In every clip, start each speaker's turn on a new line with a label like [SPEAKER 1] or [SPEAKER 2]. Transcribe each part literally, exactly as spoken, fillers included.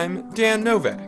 [SPEAKER 1] I'm Dan Novak.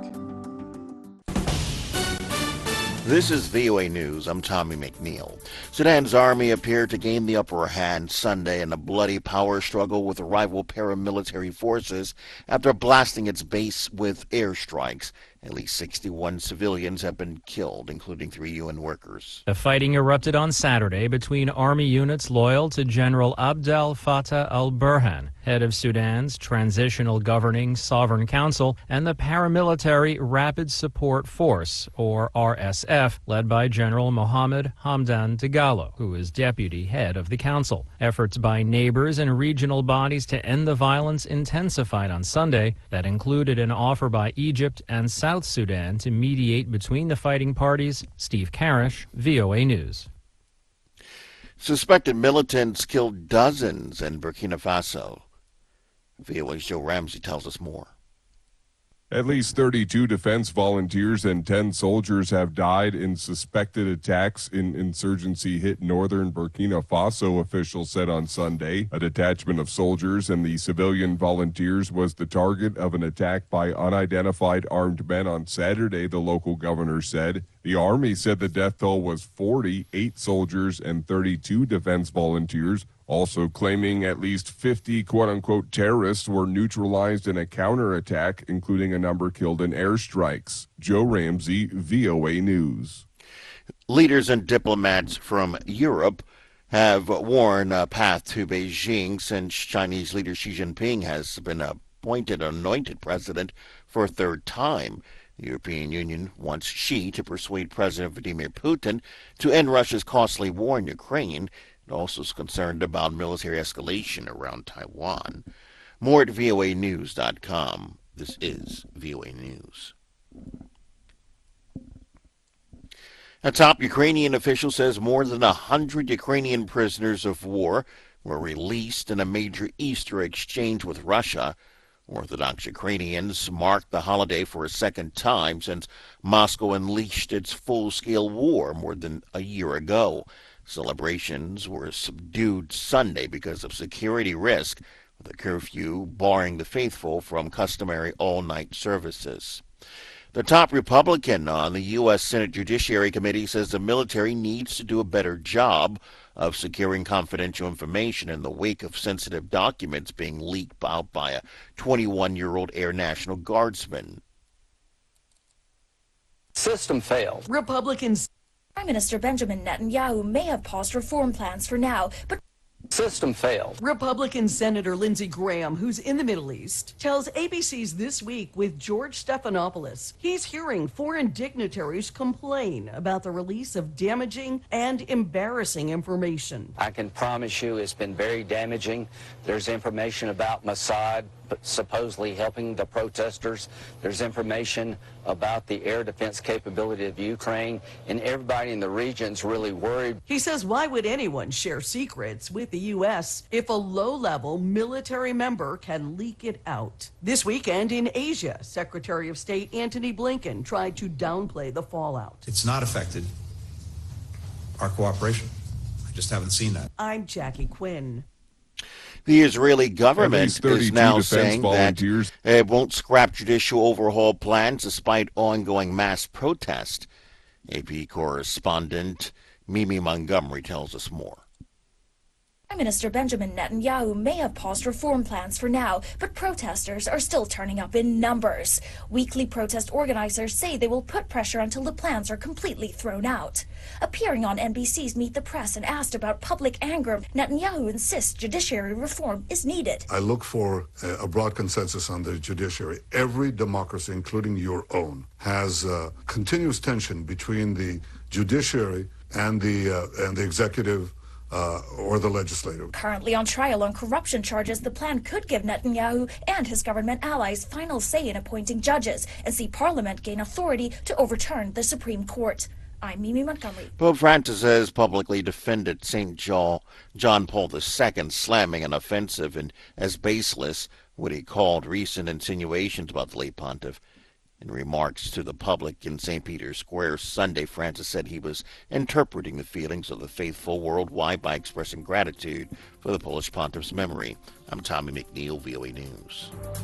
[SPEAKER 2] This is V O A News. I'm Tommy McNeil. Sudan's army appeared to gain the upper hand Sunday in a bloody power struggle with rival paramilitary forces after blasting its base with airstrikes. At least sixty-one civilians have been killed, including three U N workers.
[SPEAKER 3] The fighting erupted on Saturday between army units loyal to General Abdel Fattah al-Burhan, head of Sudan's Transitional Governing Sovereign Council, and the paramilitary Rapid Support Force, or R S F, led by General Mohammed Hamdan Dagalo, who is deputy head of the council. Efforts by neighbors and regional bodies to end the violence intensified on Sunday. That included an offer by Egypt and South Sudan to mediate between the fighting parties. Steve Karish, V O A News.
[SPEAKER 2] Suspected militants killed dozens in Burkina Faso. V O A's Joe Ramsey tells us more.
[SPEAKER 4] At least thirty-two defense volunteers and ten soldiers have died in suspected attacks in insurgency-hit northern Burkina Faso, officials said on Sunday. A detachment of soldiers and the civilian volunteers was the target of an attack by unidentified armed men on Saturday, the local governor said. The army said the death toll was forty, eight soldiers and thirty-two defense volunteers, also claiming at least fifty quote-unquote terrorists were neutralized in a counterattack, including a number killed in airstrikes. Joe Ramsey, V O A News.
[SPEAKER 2] Leaders and diplomats from Europe have worn a path to Beijing since Chinese leader Xi Jinping has been appointed anointed president for a third time. The European Union wants Xi to persuade President Vladimir Putin to end Russia's costly war in Ukraine. It also is concerned about military escalation around Taiwan. More at V O A news dot com. This is V O A News. A top Ukrainian official says more than a hundred Ukrainian prisoners of war were released in a major Easter exchange with Russia. Orthodox Ukrainians marked the holiday for a second time since Moscow unleashed its full-scale war more than a year ago. Celebrations were subdued Sunday because of security risk, with a curfew barring the faithful from customary all-night services. The top Republican on the U S Senate Judiciary Committee says the military needs to do a better job of securing confidential information in the wake of sensitive documents being leaked out by a twenty-one-year-old Air National Guardsman.
[SPEAKER 5] System failed.
[SPEAKER 6] Republicans. Prime Minister Benjamin Netanyahu may have paused reform plans for now, but
[SPEAKER 5] System failed.
[SPEAKER 6] Republican Senator Lindsey Graham, who's in the Middle East, tells A B C's This Week with George Stephanopoulos he's hearing foreign dignitaries complain about the release of damaging and embarrassing information.
[SPEAKER 5] I can promise you it's been very damaging. There's information about Mossad supposedly helping the protesters. There's information about the air defense capability of Ukraine, and everybody in the region's really worried.
[SPEAKER 6] He says, why would anyone share secrets with the U S if a low-level military member can leak it out? This weekend in Asia, Secretary of State Antony Blinken tried to downplay the fallout.
[SPEAKER 7] It's not affected our cooperation. I just haven't seen that.
[SPEAKER 6] I'm Jackie Quinn.
[SPEAKER 2] The Israeli government is now saying that it won't scrap judicial overhaul plans despite ongoing mass protest. A P correspondent Mimi Montgomery tells us more.
[SPEAKER 8] Prime Minister Benjamin Netanyahu may have paused reform plans for now, but protesters are still turning up in numbers. Weekly protest organizers say they will put pressure until the plans are completely thrown out. Appearing on N B C's Meet the Press and asked about public anger, Netanyahu insists judiciary reform is needed.
[SPEAKER 9] I look for a broad consensus on the judiciary. Every democracy, including your own, has uh, continuous tension between the judiciary and the uh, and the executive Uh, or the legislative.
[SPEAKER 8] Currently on trial on corruption charges, the plan could give Netanyahu and his government allies final say in appointing judges and see Parliament gain authority to overturn the Supreme Court. I'm Mimi Montgomery.
[SPEAKER 2] Pope Francis has publicly defended Saint John, John Paul the Second, slamming an offensive and as baseless what he called recent insinuations about the late pontiff. In remarks to the public in Saint Peter's Square Sunday, Francis said he was interpreting the feelings of the faithful worldwide by expressing gratitude for the Polish pontiff's memory. I'm Tommy McNeil, V O A News.